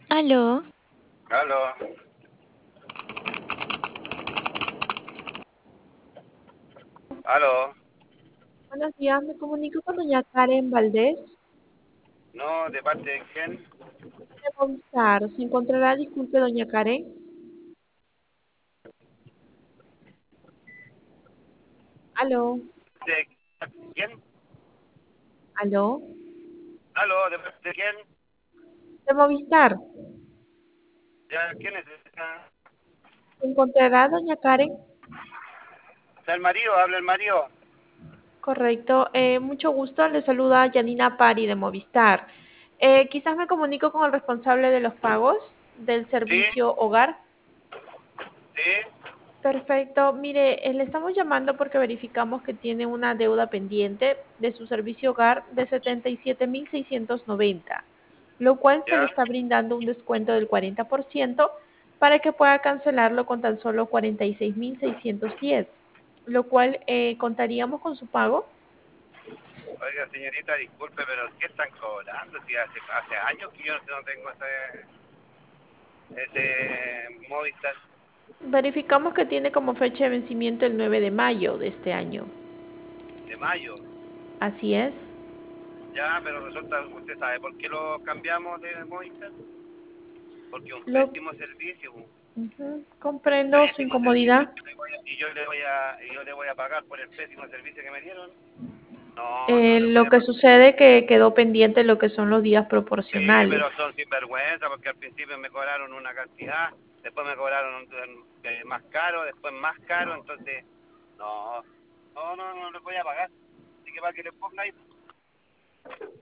Aló, Aló, aló. Buenos días, me comunico con doña Karen Valdés No, ¿de parte de quién? de Movistar. ¿Se encontrará? Disculpe, doña Karen. Aló, ¿De quién? aló, Aló, ¿de parte de quién? de Movistar. ¿Ya quién necesita? ¿Se encontrará, doña Karen? ¿Está el marido? ¿Habla el marido? Correcto. Mucho gusto. Le saluda Janina Pari de Movistar. Quizás me comunico con el responsable de los pagos del ¿Sí? servicio hogar. ¿Sí? Perfecto. Mire, le estamos llamando porque verificamos que tiene una deuda pendiente de su servicio hogar de 77.690, lo cual se le ¿Ya? está brindando un descuento del 40% para que pueda cancelarlo con tan solo 46.610, lo cual contaríamos con su pago. Oiga, señorita, disculpe, pero ¿qué están cobrando? Si hace años que yo no tengo ese Movistar Verificamos que tiene como fecha de vencimiento el 9 de mayo de este año. de mayo. Así es. Ya, pero resulta, ¿usted sabe por qué lo cambiamos de Movistar? Porque un Lo pésimo servicio. comprendo su Pésimo servicio. incomodidad. Y yo le voy a pagar por el pésimo servicio que me dieron. No, no le voy Lo a que pagar. sucede que quedó pendiente lo que son los días Sí, pero proporcionales. son sinvergüenza porque al principio me cobraron una cantidad, después me cobraron más caro, después más caro, entonces no, no les voy a pagar. Así que para que le ponga ahí.